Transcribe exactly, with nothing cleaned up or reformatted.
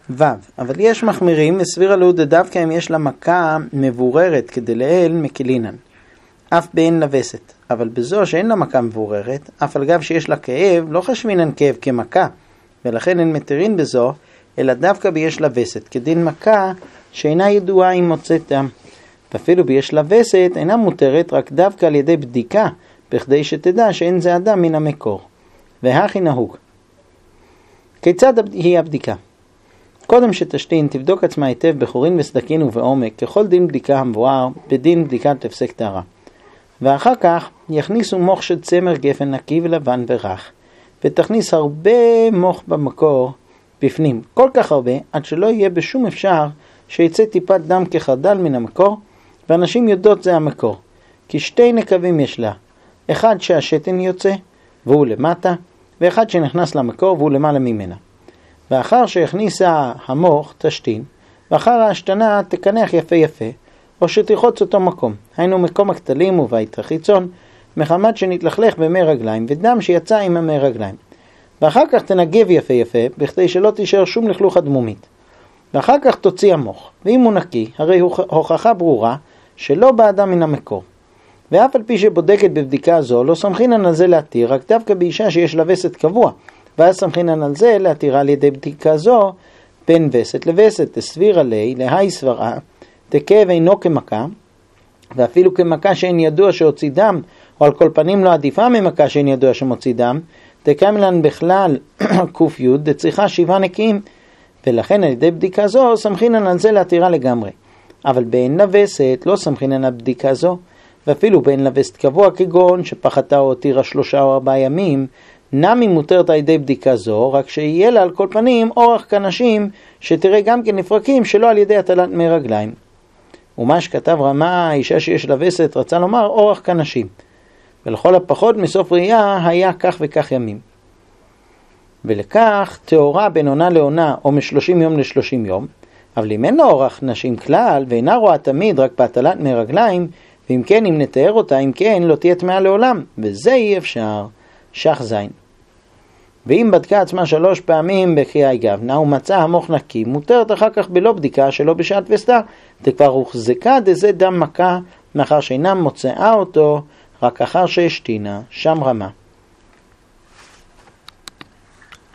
ו' אבל יש מחמירים וסבירה לו דווקא אם יש לה מכה מבוררת כדי לאל מקלינן, אף באין לבסת, אבל בזו שאין לה מכה מבוררת, אף על גב שיש לה כאב, לא חשבינן כאב כמכה, ולכן אין מתירין בזו, אלא דווקא ביש לבסת, כדין מכה שאינה ידועה אם מוצאת דם. ואפילו ביש לבסת אינה מותרת רק דווקא על ידי בדיקה, בכדי שתדע שאין זה אדם מן המקור. והכי נהוג. כיצד היא הבדיקה? קודם שתשתין תבדוק עצמה היטב בחורין וסדקין ובעומק, ככל דין בדיקה המבואר, בדין בדיקת הפסק טהרה. ואחר כך יכניסו מוח של צמר גפן נקי ולבן ורך, ותכניס הרבה מוח במקור בפנים, כל כך הרבה, עד שלא יהיה בשום אפשר שיצא טיפת דם כחרדל מן המקור, ואנשים יודעות זה המקור. כי שתי נקבים יש לה, אחד שהשתן יוצא, והוא למטה, ואחד שנכנס למקור והוא למעלה ממנה. ואחר שהכניסה המוח תשתין, ואחר ההשתנה תקנח יפה יפה, או שתרחוץ אותו מקום, היינו מקום הכתלים ובית החיצון, מחמת שנתלכלך במי רגליים, ודם שיצא עם המי רגליים. ואחר כך תנגב יפה יפה, בכדי שלא תישאר שום לכלוך הדמומית. ואחר כך תוציא המוח, ואם הוא נקי, הרי הוכחה ברורה שלא באדם מן המקור. ואף על פי שבודקת בבדיקה זו, לא סמכינן על זה להתיר, רק דווקא באישה שיש לה וסת קבוע, ואז סמכינן על זה להתירה על ידי בדיקה זו, בין וסת לווסת, תסביר עלי, להי סברה, תכאב אינו כמכה, ואפילו כמכה שאין ידוע שהוציא דם, או על כל פנים לא עדיפה ממכה שאין ידוע שמוציא דם, תקמלן בכלל קוף יוד, דצריכה שבעה נקיים, ולכן על ידי בדיקה זו, סמכינן על זה להתירה לגמרי. אבל בין לווסת לא סמכינן על בדיקה זו, ואפילו בין לווסת קבוע כגון שפחתה או הותירה שלושה או ארבעה ימים, נמי מותרת על ידי בדיקה זו, רק שיהיה לה על כל פנים אורח כנשים, שתראה גם כן נפרקים שלא על ידי הטלת מי רגליים. ומה שכתב רמה, האישה שיש לה וסת רצה לומר אורח כנשים, ולכל הפחות מסוף ראייה היה כך וכך ימים. ולכך תאורה בין עונה לעונה או משלושים יום לשלושים יום, אבל אם אין לה אורח נשים כלל ואינה רואה תמיד רק בהטלת מי רגליים, ואם כן אם נתאר אותה, אם כן לא תהיה טמאה לעולם, וזה אי אפשר. שח זין. ואם בדקה עצמה שלוש פעמים בקריאה גבנה ומצא המוח נקי, מותרת אחר כך בלא בדיקה שלא בשעת וסתה, תכבר הוחזקה דזה דם מכה, מאחר שאינה מוצאה אותו רק אחר שהשתינה, שם רמה.